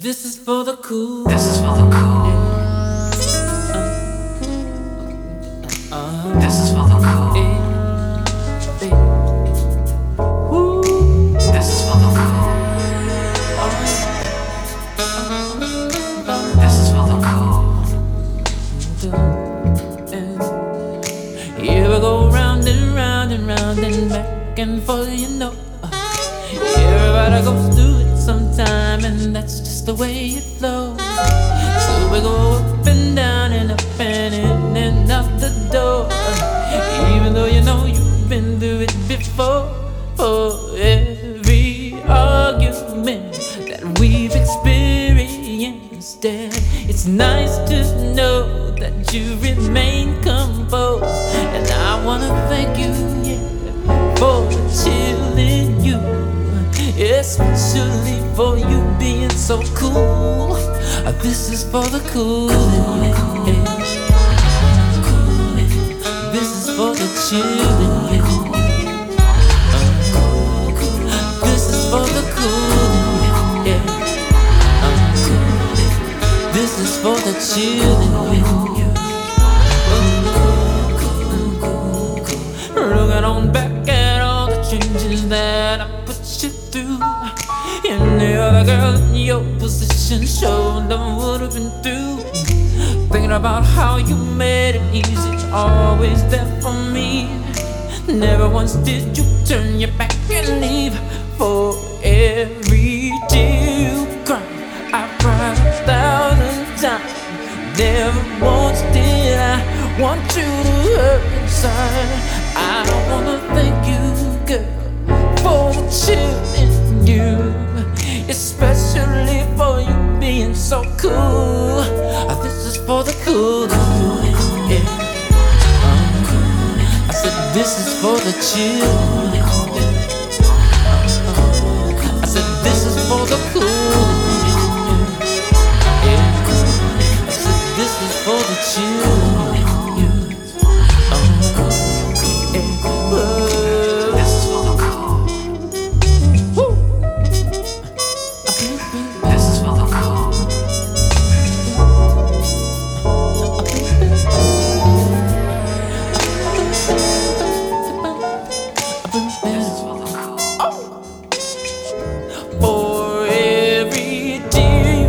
This is for the cool. This is for the cool. This is for the cool. This is for the cool. This is for the cool. Here we go round and round and round and back and forth, you know. Everybody goes through it sometime, and that's just the way it flows. So we go up and down and up and in and out the door. Even though you know you've been through it before. For every argument that we've experienced, it's nice to know that you remain composed. And I wanna thank you, yeah, for chilling you, especially for you being so cool. This is for the cool. This is for the chilling you. This is for the cool. Yeah. This is for the chilling you. Looking on back at all the changes that I put you through. Any other girl in your position showed them would have been through. Thinking about how you made it easy, always there for me. Never once did you turn your back and leave. For every tear you cried, I cried 1,000 times. Never once did I want you to hurt inside. I wanna thank you, girl, for chilling you, especially for you being so cool. This is for the cool. Yeah. I said this is for the chill. I said this is for the cool. Yeah. I said this is for the chill. This is for the cool. This is for the cool. This is for the cool. For every tear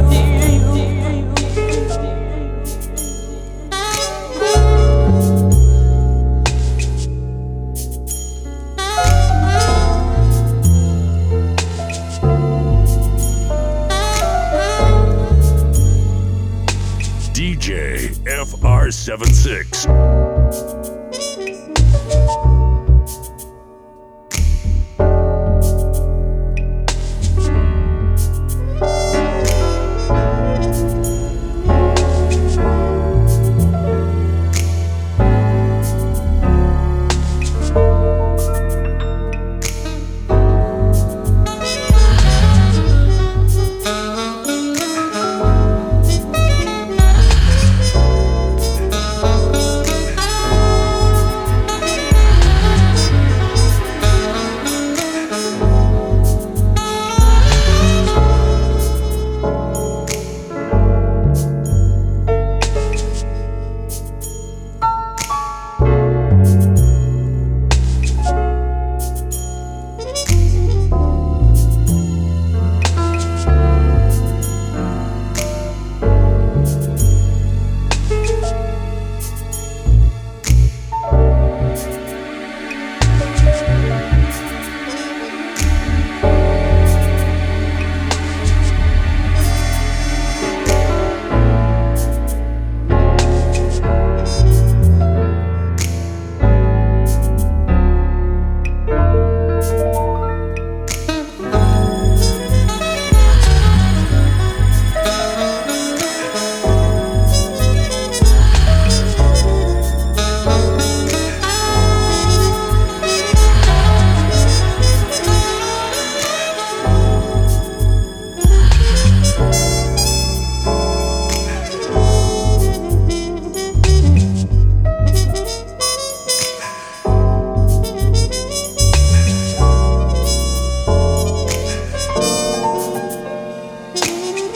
DJ FR76.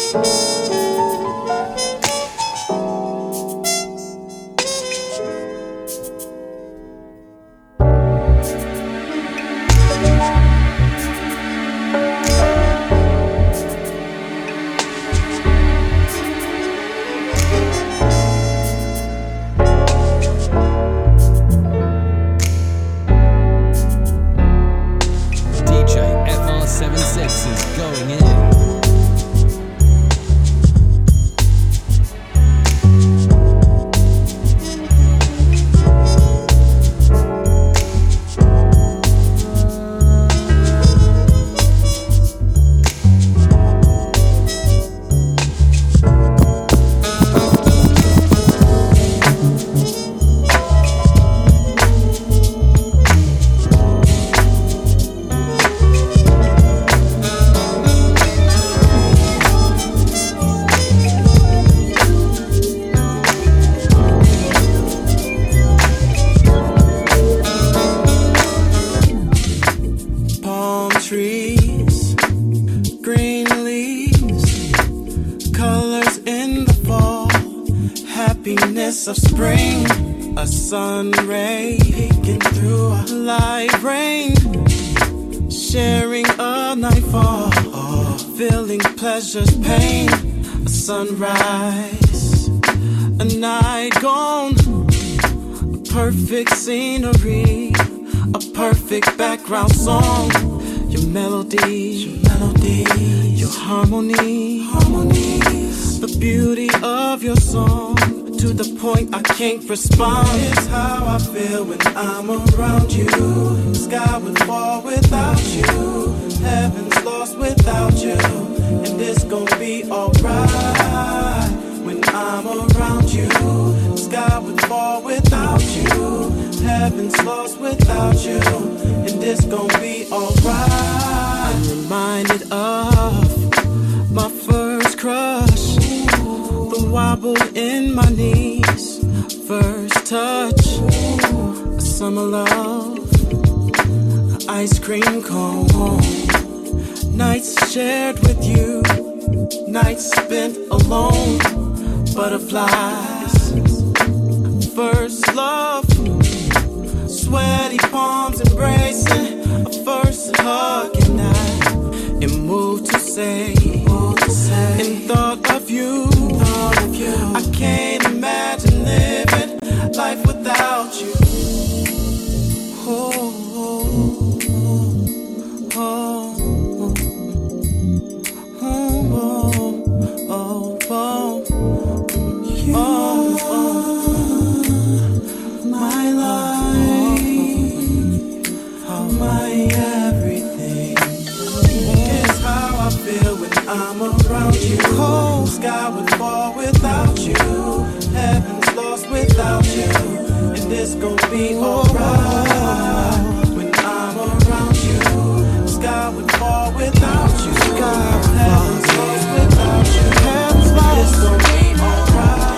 Of spring, a sun ray peeking through a light rain, sharing a nightfall, feeling pleasure's pain, a sunrise, a night gone, a perfect scenery, a perfect background song, your melody, your harmonies, the beauty of your song. To the point I can't respond. It's how I feel when I'm around you. Sky would fall without you. Heaven's lost without you. And it's gonna be alright when I'm around you. Sky would fall without you. Heaven's lost without you. And it's gonna be alright. I'm reminded of my first crush. The wobble in my knees, first touch, a summer love, ice cream cone, nights shared with you, nights spent alone, butterflies, first love, sweaty palms embracing, a first hug, and I am moved to say, in thought of you, I can't imagine living life without you. Oh, oh, oh, oh, oh, oh, oh, my life, my everything. It's how I feel when I'm around you. Cold sky would fall without you. Heaven's lost without you. And it's gonna be alright when I'm around you. Sky would fall without you. Heaven's lost without you. Heaven's lost. It's gonna be alright.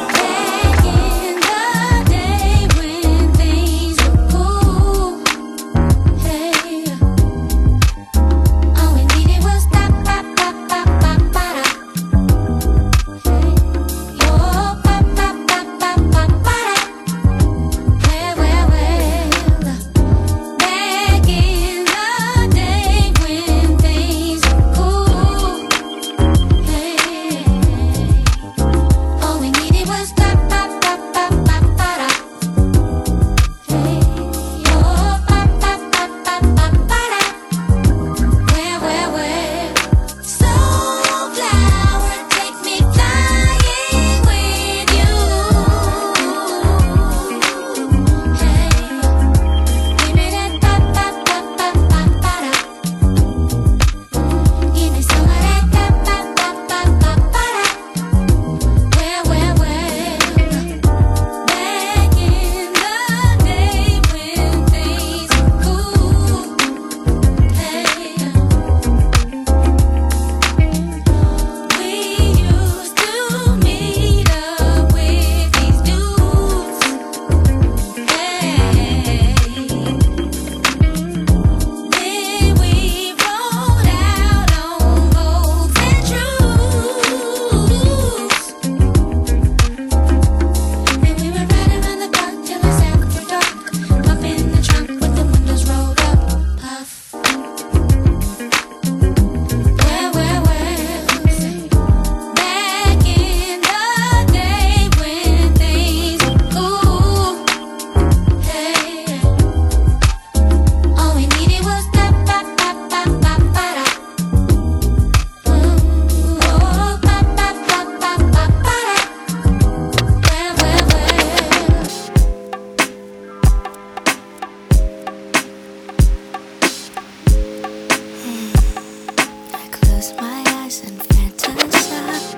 inside.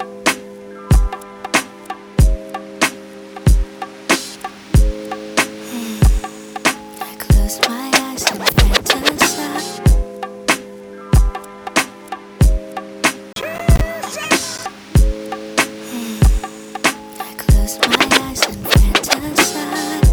I close my eyes and fantasize. I close my eyes and fantasize.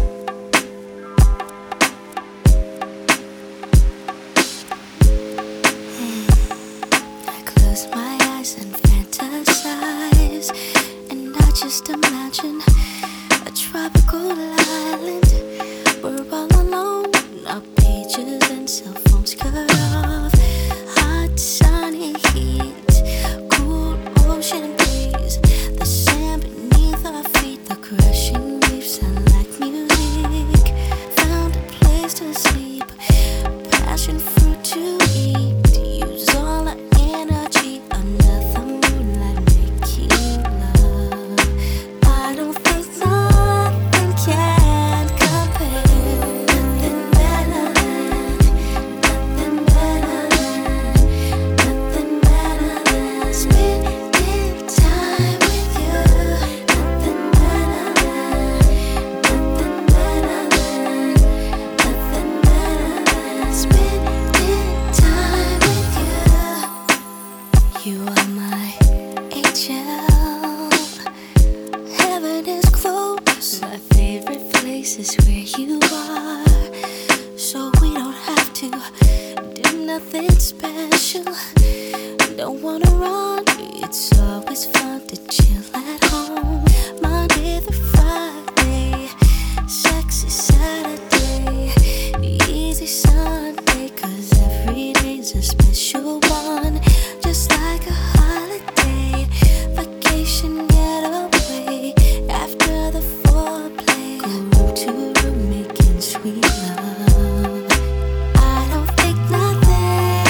I close my eyes and fantasize, and I just imagine a tropical island. We're all alone, our pages and cell phones cut off. Hot sunny heat, cool ocean breeze, the sand beneath our feet, the crashing waves sound like music. Found a place to sleep, passion fruit to eat. Use all our energy under the moonlight, making love. I don't think nothing can compare. Nothing better than, nothing better than, nothing better than spending time with you. Nothing better than, nothing better than, nothing better than spending time with you. You are my angel. Heaven is close. My favorite place is where you are. So we don't have to do nothing special. Don't wanna run. It's always fun to chill at home. Monday through Friday, sexy Saturday, easy Sunday. 'Cause every day's a special one. Just like a holiday, vacation getaway. After the foreplay, go room to room making sweet love. I don't think nothing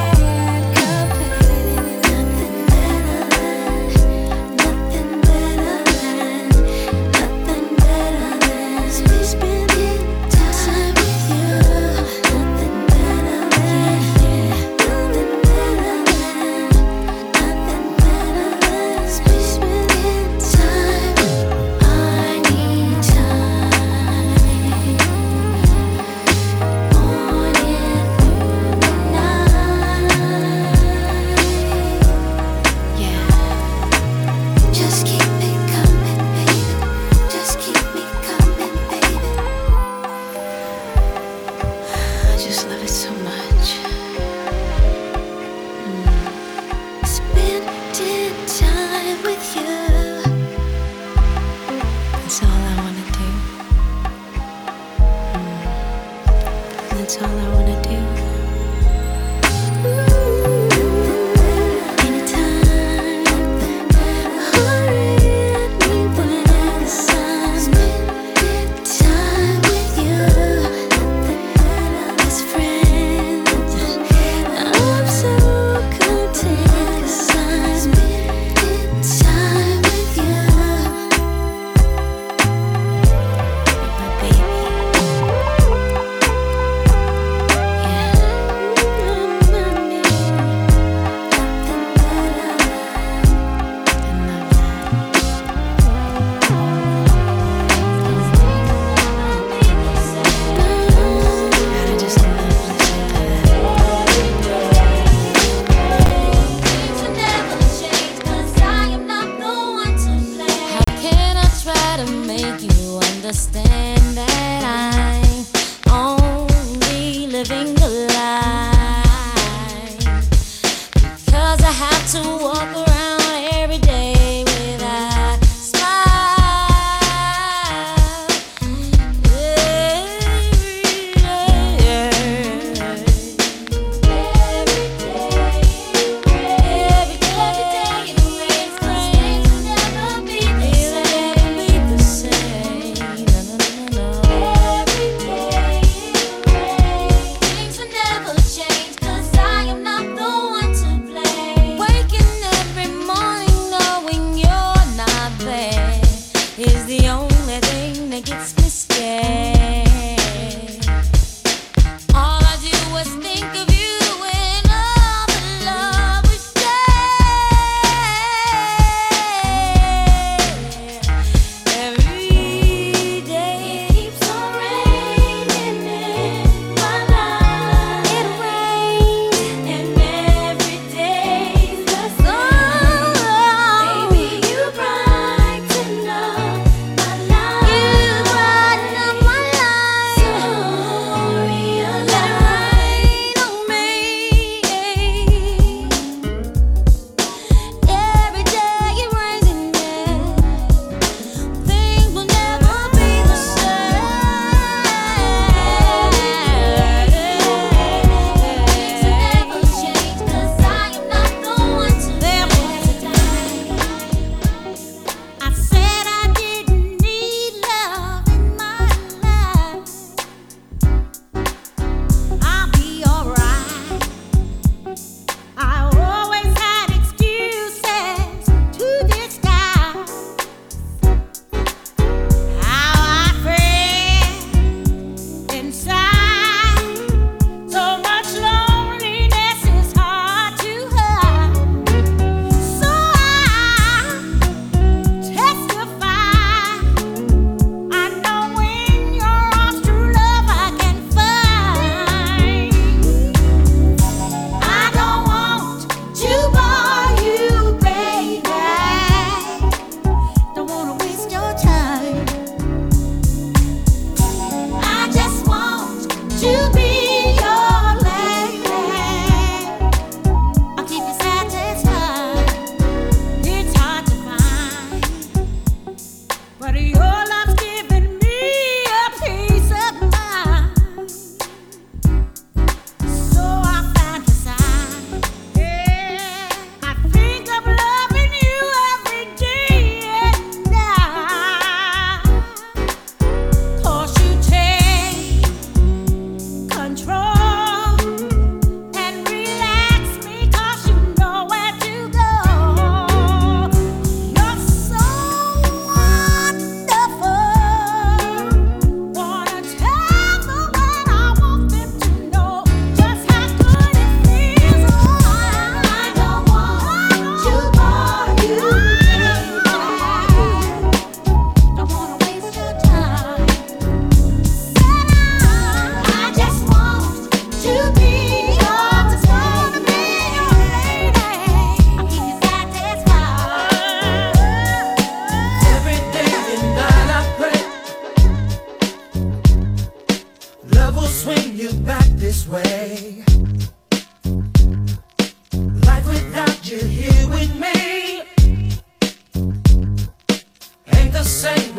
can compare. Nothing better than, nothing better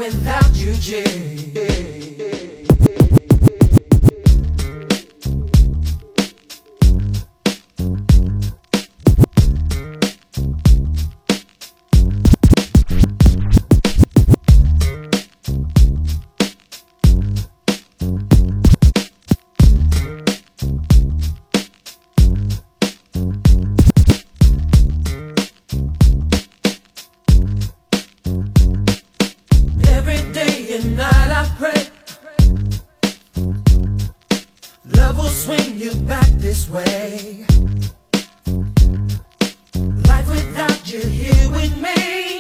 without you, Jay. Swing you back this way. Life without you here with me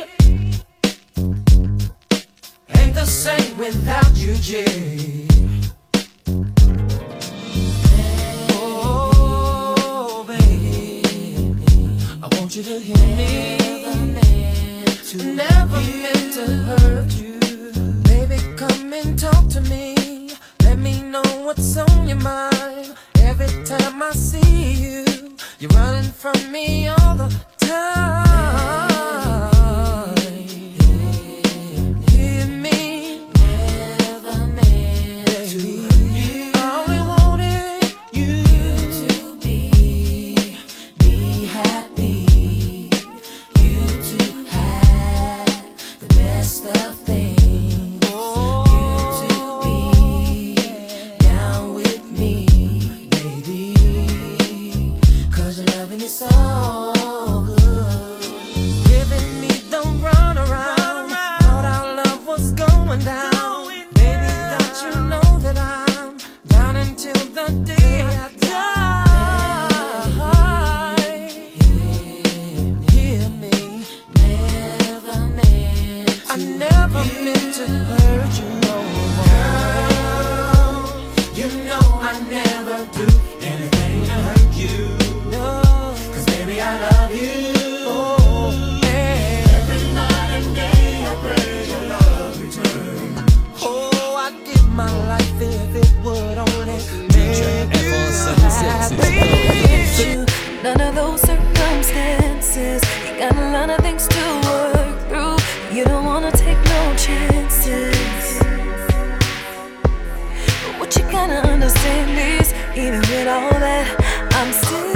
ain't the same without you, Jay. Oh, baby, I want you to hear me. Never meant to hurt you. Baby, come and talk to me. Let me know what's on your mind. Every time I see you, you're running from me all the time. Hear me, never meant to you. I only wanted you to be happy. You to have the best of things. So good, giving me the run around. Thought our love was going down. Baby, don't you know that I'm down until the day I die? Hear me, never meant to. I never meant to hurt you, no more. Girl, you know I never do anything to hurt you. I love you. Oh, yeah. Every night and day I pray your love return. Oh, I'd give my life if it would only make you happy. None of those circumstances. You got a lot of things to work through. You don't wanna take no chances. But what you gotta understand is, even with all that, I'm still.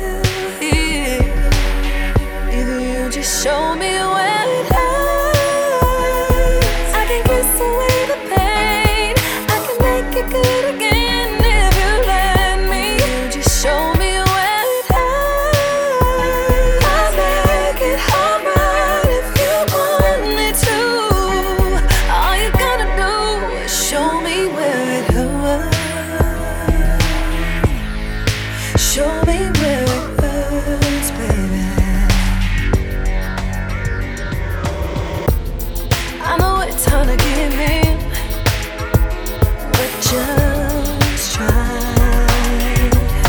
Just show me where it hurts. I can kiss away the pain. I can make it good again if you let me. Just show me where it hurts. I'll make it alright if you want me to. All you gotta do is show me where it hurts. Show me where it hurts, baby. It's hard to give in, but just try.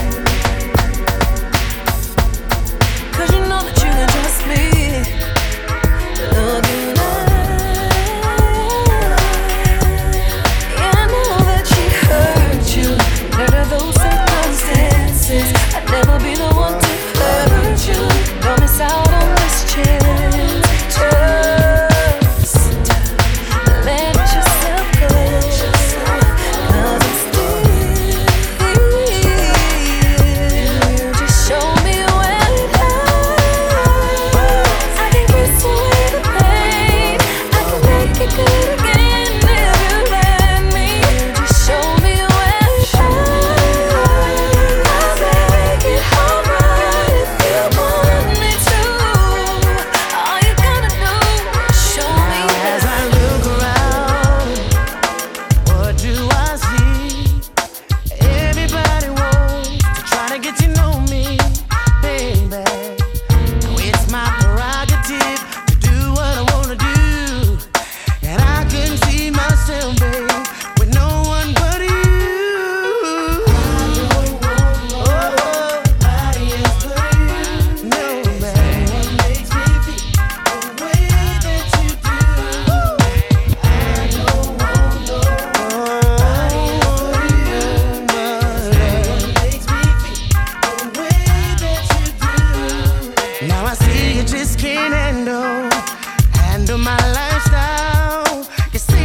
'Cause you know that you can trust me. Look in eyes. Yeah, I know that she hurt you. None of those circumstances. I'd never be the one to hurt you. Don't miss out on this chance. Let yourself go, 'cause it's just can't handle my lifestyle. You see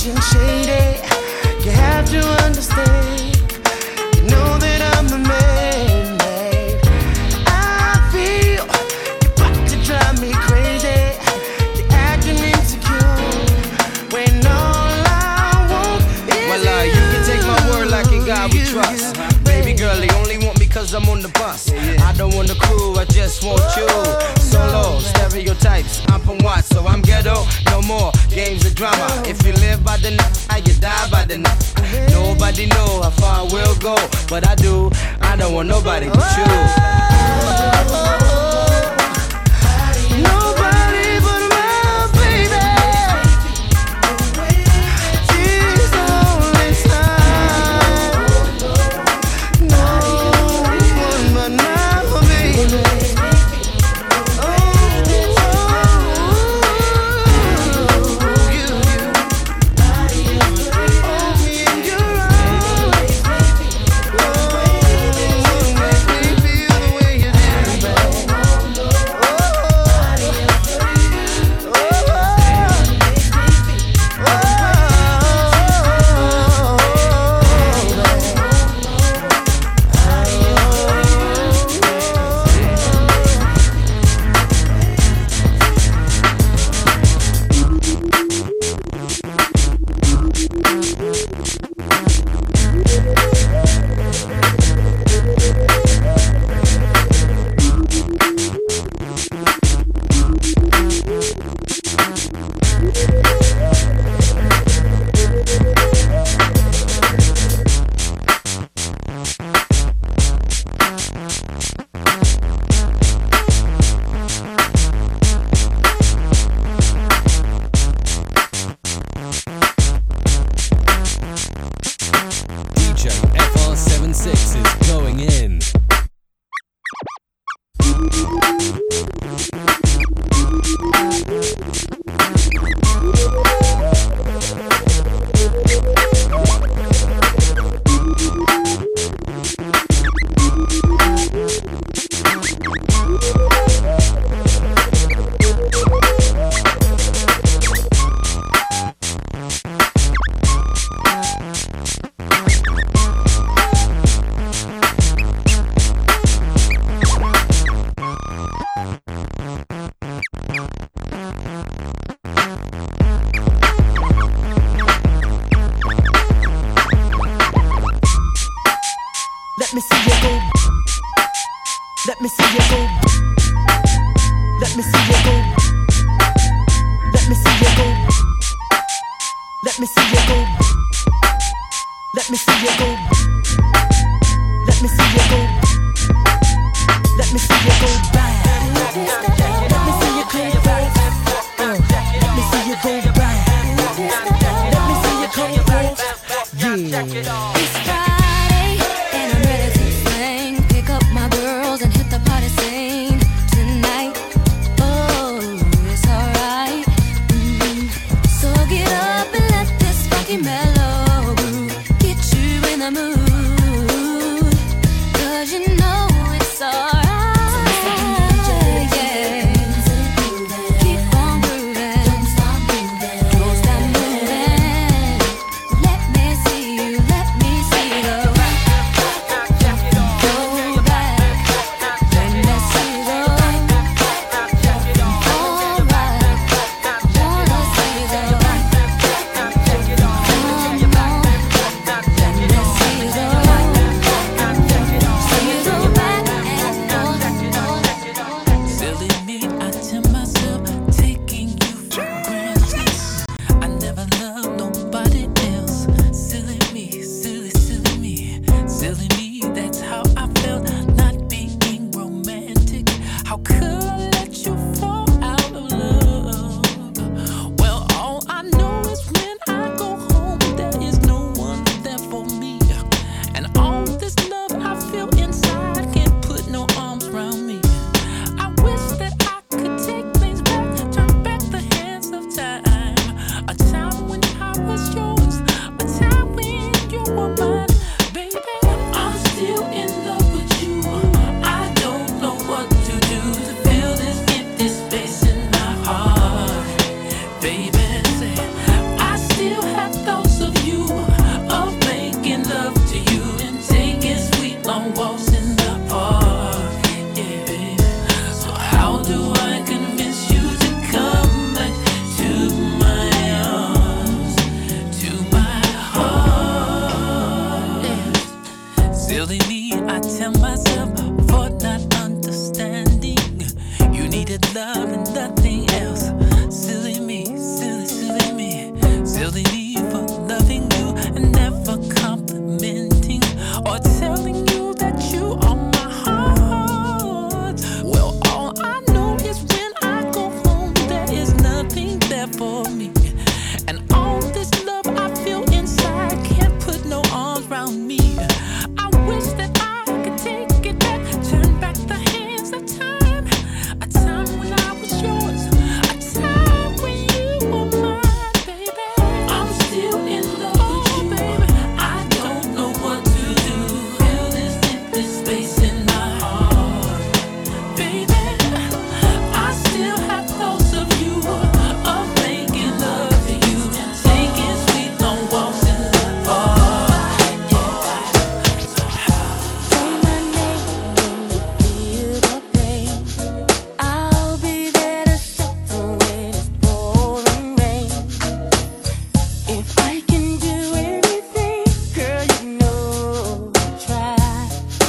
acting shady. You have to understand. You know that I'm the man, babe. I feel you're about to drive me crazy. You're acting insecure when all I want is well, you can take my word like in God we trust. Baby girl, they only want me cause I'm on the bus. I don't want the crew, I just want you. Solo, stereotypes, I'm from Watts, so I'm ghetto. No more games of drama. If you live by the night, you die by the night. Nobody know how far we'll go, but I do. I don't want nobody but you. nobody but my baby. She's only time. No one but my baby. DJ FR76 is going in. Let me see you go. Let me see you go. Let me see you go. Let me see you go. Let me see you go. Let me see you go. Let me see you go. Let me see you go back. Let me see you go back. Let me see you go back. Let me see you go back. Yeah. It's Friday and I'm ready to sing. Pick up my girls and hit the party scene tonight. Oh, it's alright. So get up and let this funky mellow groove get you in the mood. 'Cause you know it's alright. Yeah. Keep on grooving. Don't stop moving. Let me see you, let me see there for me. And all this love I feel inside can't put no arms around me. I wish that I could take it back, turn back the hands of time. A time when I was yours, a time when you were mine, baby. I'm still in love with you, baby. I don't know what to do. Feel this empty space in my heart, baby. I still have thoughts of you, of making love to you, and taking sweet long walks in the park. Say my name when you feel the pain. I'll be there to shelter when it's pouring rain. If I can do anything, girl, you know I'll try.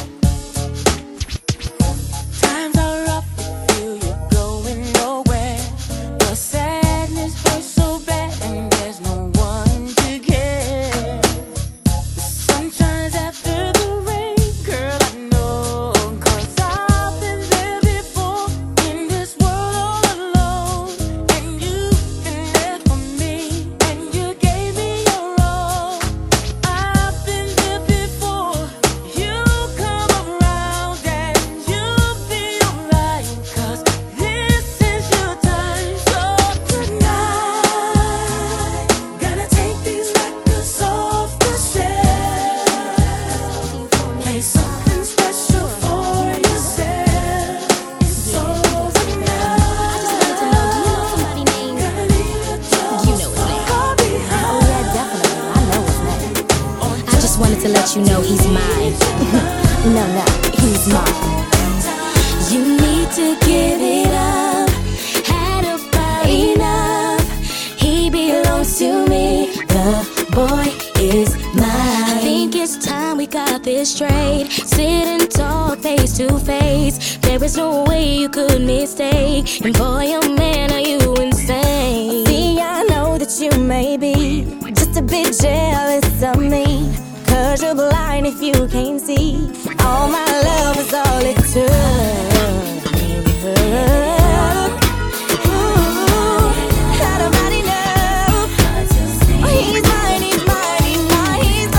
Times are rough, you feel you're going nowhere. The sadness hurts so bad, and there's no one to care. The sun shines after the rain, girl, I know, 'cause I've been there before, in this world all alone. And you've been there for me, and you gave me your all. I've been there before, you come around and you'll be alright, 'cause this is your time. So tonight, gonna take these records off the shelf, play something special for yourself. It's over now. Somebody named, Gonna leave the door you know his name. far behind. Oh yeah, definitely, I know his name. I just wanted to let you know he's mine. No, he's mine. You need to give it up. Had about enough. He belongs to me. The boy is mine. I think it's time we got this straight. Sit and talk face to face. There is no way you could mistake. And boy, oh man, are you insane? See, I know that you may be just a bit jealous of me, 'cause you're blind if you can't see. All my love is all it took. Ooh, had about enough. He's mine, he's mine, he's mine, he's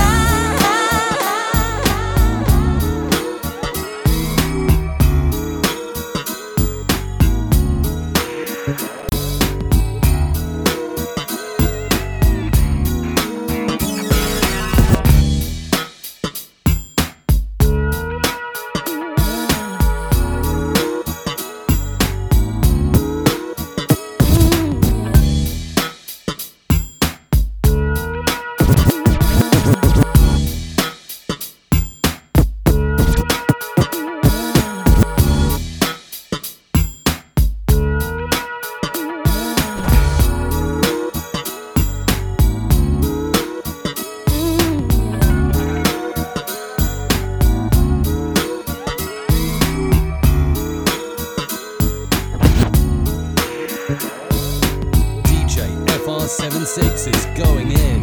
DJ FR76 is going in.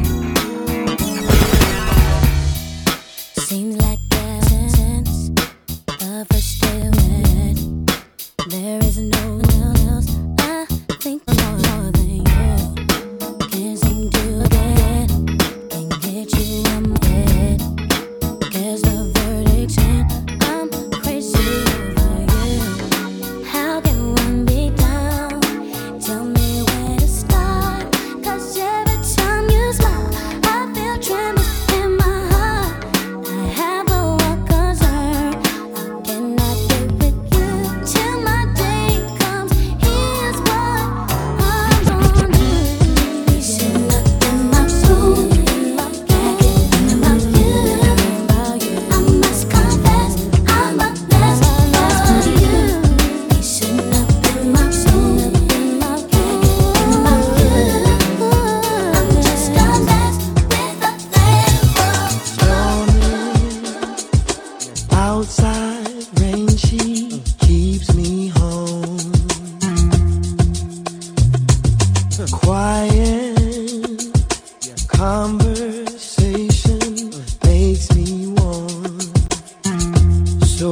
Seems like ever since the first day we met, there is no one else I think more than you. Can't seem to get, can't get you on my head. Guess the verdict's in, I'm crazy over you. How can one be down? Tell me where to start, 'cause every time you smile, I feel tremors in my heart. I have a one concern, how can I be with you till my day comes? Here's what I'm gonna do. You should not in my room, can't get about you. I must confess, I'm a mess for you. You should not in my room, can't get about you. I'm just a mess with a flavor. Outside rain, she keeps me home. Quiet conversation makes me warm. So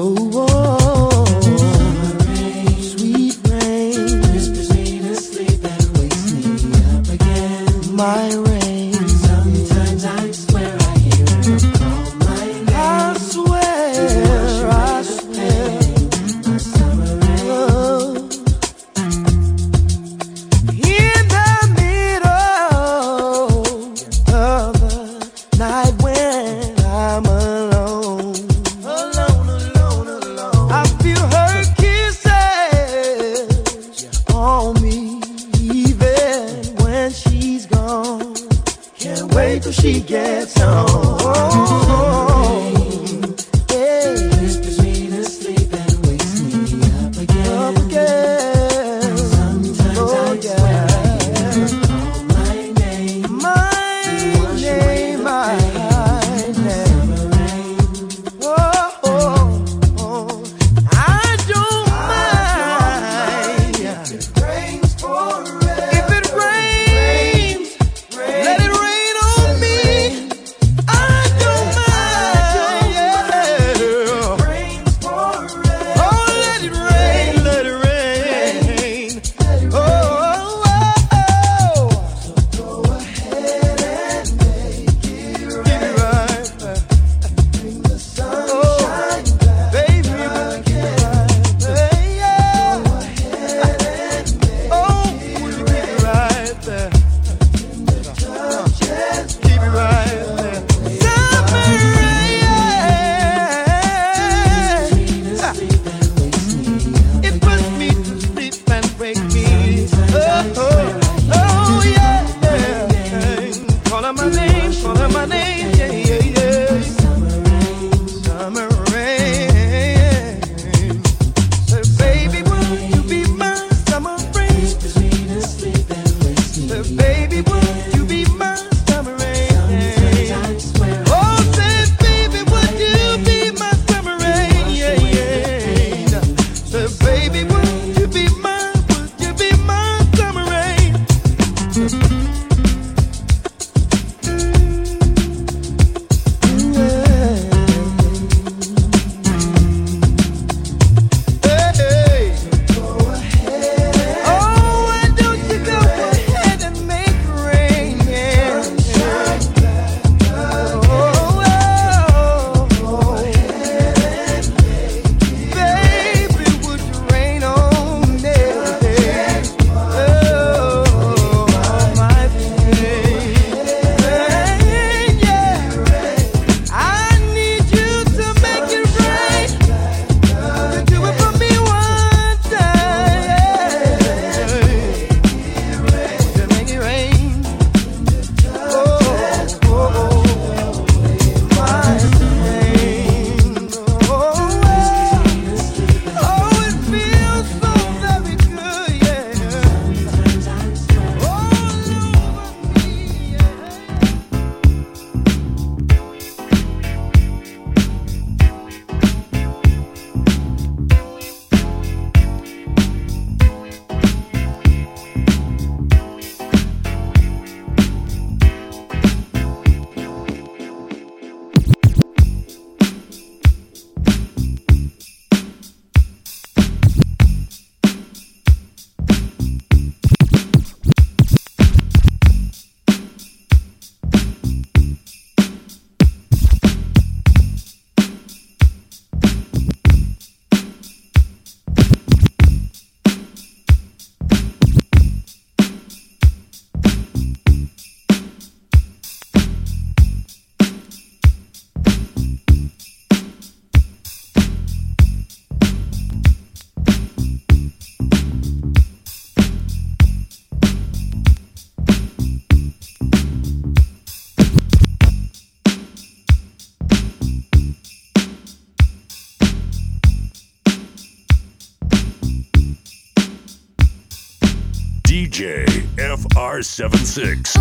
warm, sweet rain whispers me to sleep and wakes me my rain. Sometimes I swear I hear her call my name. I swear, I swear. My summer rain. Oh. In the middle of the night when I'm alone, I feel her kisses on me, even when she's gone. Can't wait till she gets home. Hey. Whispers me to sleep and wakes me up again. Up again. Sometimes I swear I hear her call my name. My name, my name. Oh, oh, oh. I don't mind if it rains forever. If it rains, let it rain on me. I don't mind, yeah. Rains forever. Oh, let it rain, let it rain. Oh, oh, oh. So go ahead and make it right. Give it right. Bring the sunshine back. Baby, make it right. Hey, yeah. Go ahead and make it right there. Just keep it right there. Summer rain. It puts me to sleep and wake me. Oh, oh, oh, yeah. Calling my name, calling my name. Yeah, yeah, yeah. Summer rain. So baby, won't you be my summer rain? So baby, won't you be my summer rain? Oh, say baby, would you be my summer rain? Yeah, yeah. So baby, would you be my summer rain? Hey, oh, why don't you go ahead and make it rain? Yeah. Oh, baby, would you rain on me? Oh, my pain. Yeah. I need you to make it rain. Do it for me one time. To make it rain. Oh, oh, oh, my pain. Oh, it feels so very good, yeah. All over me, yeah. DJ FR76.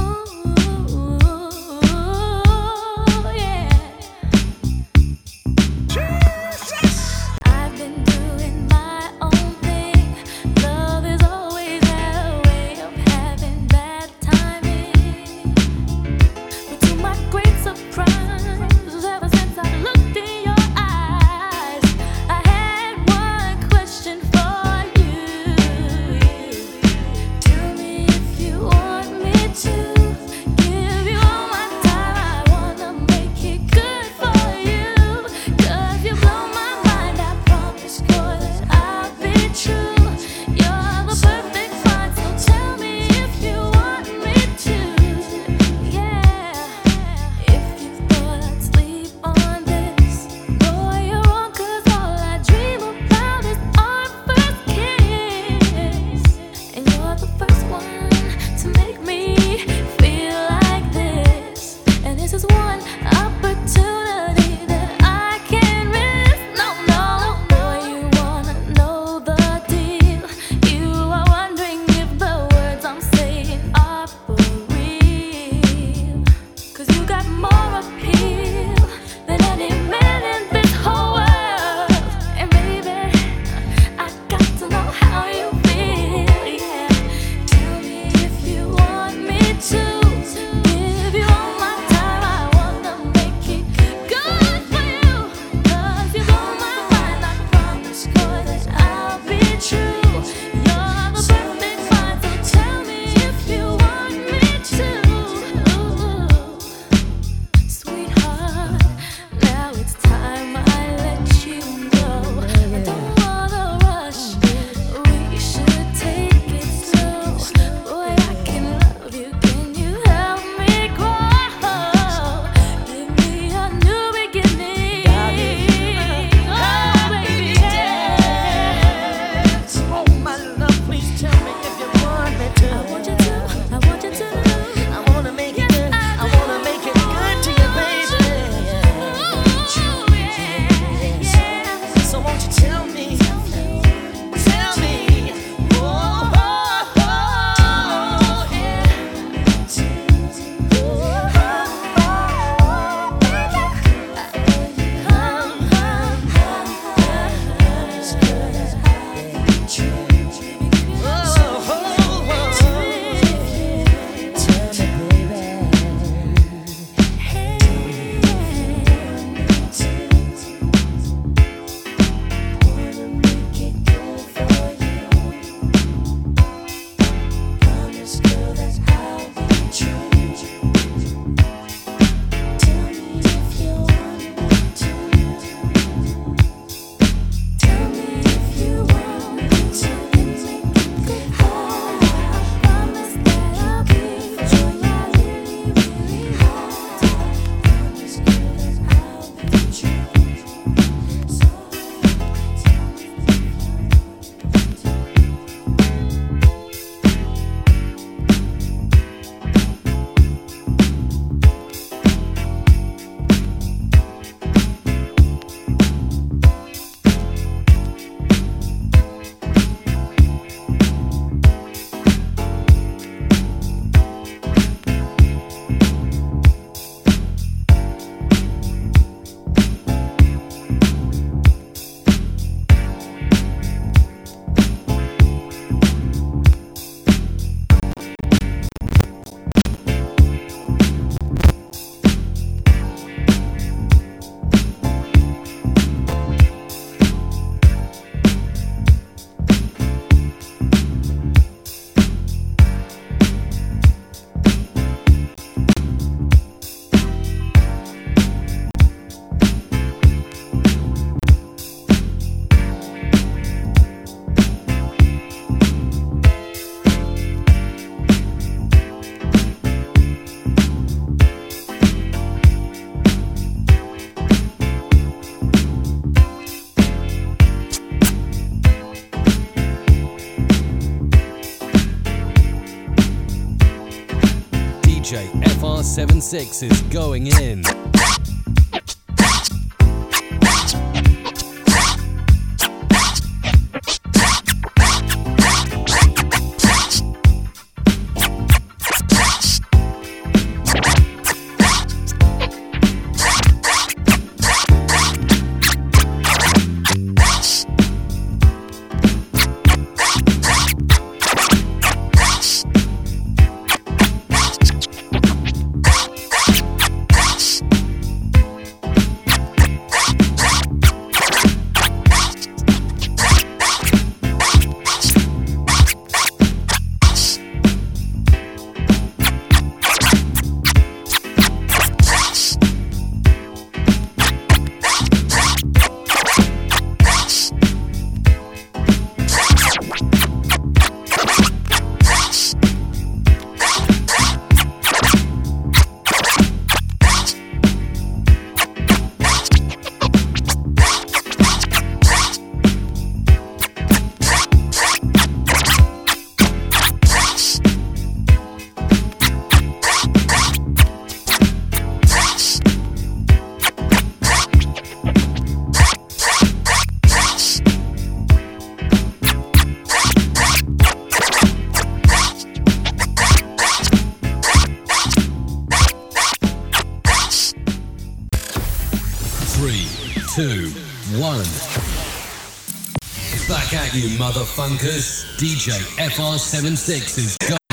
I've been doing my own thing. Love is always a way of having bad timing. But to my great surprise, ever since I looked in your eyes, I had one question for you. Tell me if you want me to DJ FR76 is going in. Back at you, motherfuckers. DJ FR76 is go.